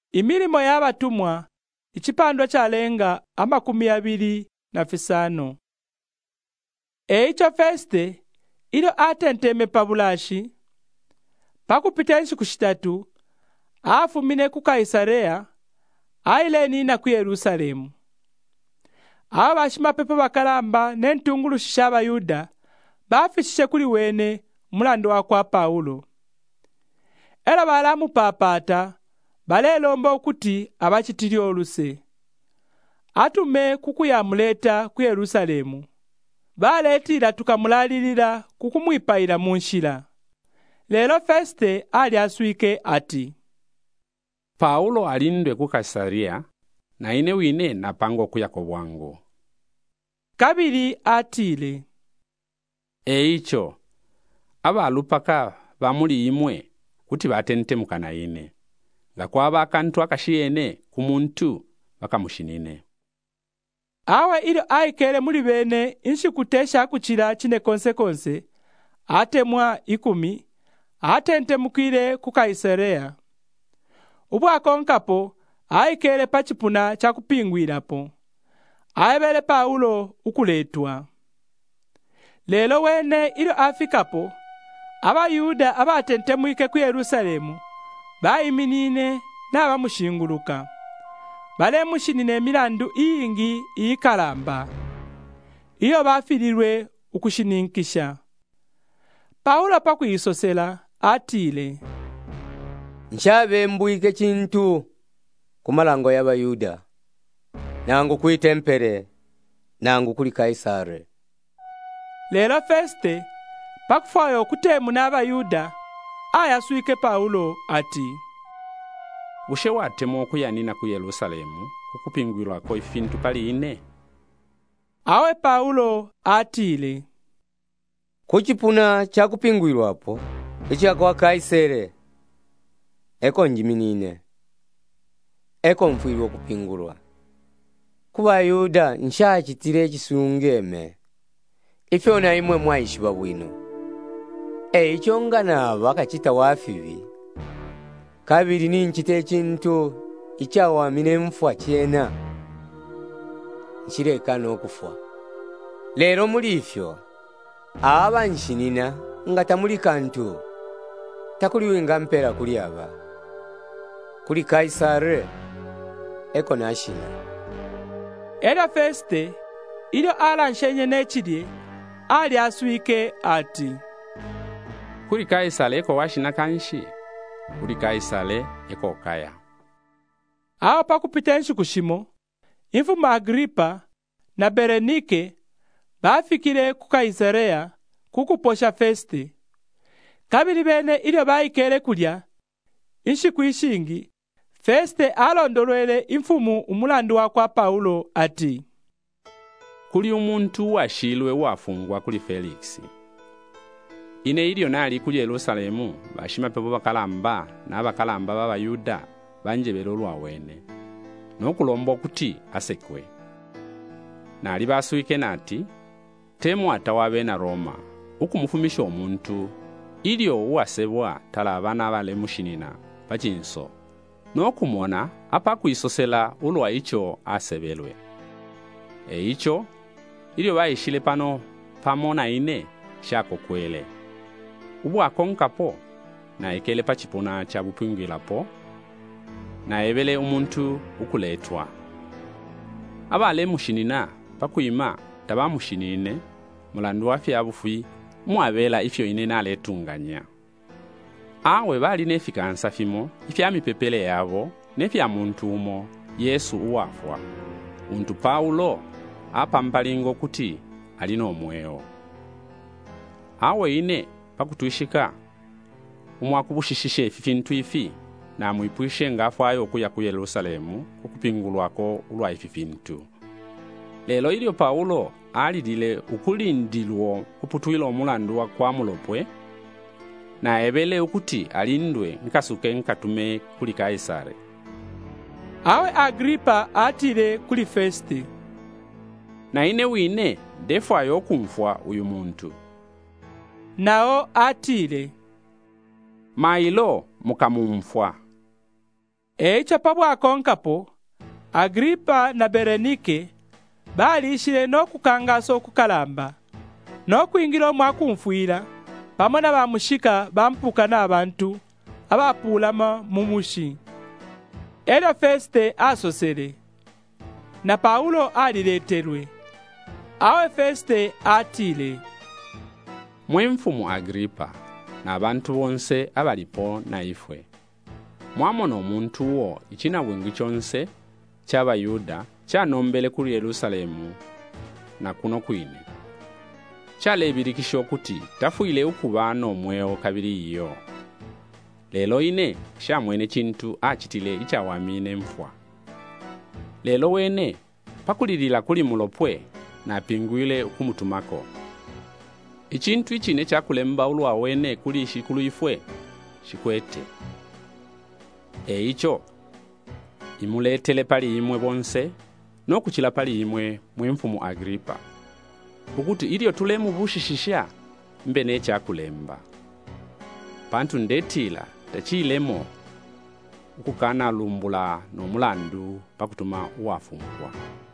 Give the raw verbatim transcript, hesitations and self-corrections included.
Imirimo y'abatumwa ichipandwa chalenga amakumi abiri na fisano. Eicho Feste ilo atenteme pabulashi pakupita ensiku shitatu afumine ku Kaisarea aile na ku Yerusalemu. Aba bashimapepo bakalamba n'entungulu sh'Abayuda bafishishe kuli wene mulando wa kwa Paulo. Era balamupapata balelomba okuti abachitili oluse atume kukuyamuleta ku Yerusalemu. Baletira tukamulalilira kukumwipayila munshila. Lelo Feste ali aswike ati Paulo alindwe ku Kaisaria na ine wine napango kuyako bwangu. Kabili atile Eicho abalupaka bamuli imwe kuti batentemuka na ine nga kwaba akantu akashiyene ku muntu bakamushinine. Awe ilo aikele muli bene inshikutesha kuchira chine konse konse atemwa ikumi atentemukile ku Kaisarea. Ubu akonkapo aikele pachipuna chakupingwilapo aebele Paulo ukuletwa. Lelo wene ilo afikapo Abayuda abatentemuike ku Yerusalemu bayiminine n'abamushinguluka balemushinine emilandu ingi iyikalamba iyo bafililwe ukushininkisha. Paulo pakuyisosela atile Nshabe mbuike chintu kumalango y'Abayuda nangu kuitempere nangu kuli Kaisare. Lelo Feste pakufayo kutemu n'Abayuda ayaswike Paulo ati Ushe watemo okuyanina ku Yerusalemu kukupingwilwako ifintu pali ine. Awe Paulo atile Kuchipuna chakupingwilwapo icha kwa Kaisere eko njiminine eko mfwilwa kupingulwa ku Bayuda nshachitile ekisungeme ifyona imwe mwaishiba bwino. Eicho ngana bakachita wafibi kabiri ninchite ekintu ichawamine mfwa chena nchilekana okufwa. Lero mulifyo aba nshinina nga tamuli kantu takuliwinga mpera kuli aba kuli Kaisare eko nashina. Era Feste ilo ala nshenye nechidye ali aswike ati Kuli Kaisare eko washina kanshi kuli Kaisare eko kaya. Awa pakupita ensiku shimo Imfuma Agripa na Berenike bafikile ku Kaisarea kukuposha Feste. Kabili bene ilio baikele kulya inshiku ishingi Feste alondolwele imfumu umulandu wa kwa Paulo ati Kuli umuntu washilwe wafungwa kuli Felix. Ine ilio nali kuli Yerusalemu bashimapepo bakalamba na bakalamba b'Abayuda banjebelo lwawene nokulomba kuti asekwe. Nali baswike nati temu atawabe na Roma ukumufumisha omuntu ilio uwasebwa talabana abalemushinina pachinso nokumona apa kuyisosela ulwa icho asebelwe. Eicho ilio bayishile pano pamona ine shako kwele. Ubu akonkapo na ekele pachipuna cha bupingwilapo na ebele umuntu ukuletwa. Abale mushinina pakuyima tabamushinine mulandu wafi abufi mwabela ifyo ine naletunganya. Awe bali nefikansa fimo ifya mipepele yabo nefya muntu umo Yesu uwafwa. Untu Paulo apa mpalingo kuti alino omweo. Awe ine pakutuishika umwakubushishishe ifintu ifi na muipwishe ngafwayo kuya ku Yerusalemu kukupingulwako ulwa ifintu. Lelo ilio Paulo alidile ukulindilwo kuputuila omulandu wa kwa mulopwe na ebele ukuti alindwe nkasuke nkatume kuli Kaisare. Awe Agripa atile kuli Feste Na ine wine defwayo kumfwa uyu muntu. Nao atile Mailo mukamumfwa. Echo pabwakonkapo Agripa na Berenike balishile n'okukangasa okukalamba n'okuyingira omwakumfwila pamwe na bamushika bampuka n'abantu abapulama mumushi. Elyo Feste asosele na Paulo aliletelwe. Awe Feste atile, Mwe mfumu Agripa na abantu bonse abalipo na ifwe, mwamona omuntu wo ichina bwingi chonse ky'Abayuda kyanombele kuli Yerusalemu na kuno kwine kyalebirikisha okuti tafuyile okuba n'omwewo kabiri iyo. Lelo ine shamwene chintu achitile ichawamine mfwa. Lelo wene pakulilila kuli mulopwe na pingwile ukumutumako. Ichintu ichine chakulemba ulwa wene kuli shikulu ifwe shikwete. E icho imuletele pali imwe bonse no kuchila pali imwe mwemfumu Agripa. Ukuti ilio tulemu bushishisha mbene chakulemba. Pantu ndetila tachilemo ukukana lumbula no mulandu pakutuma uwafungwa.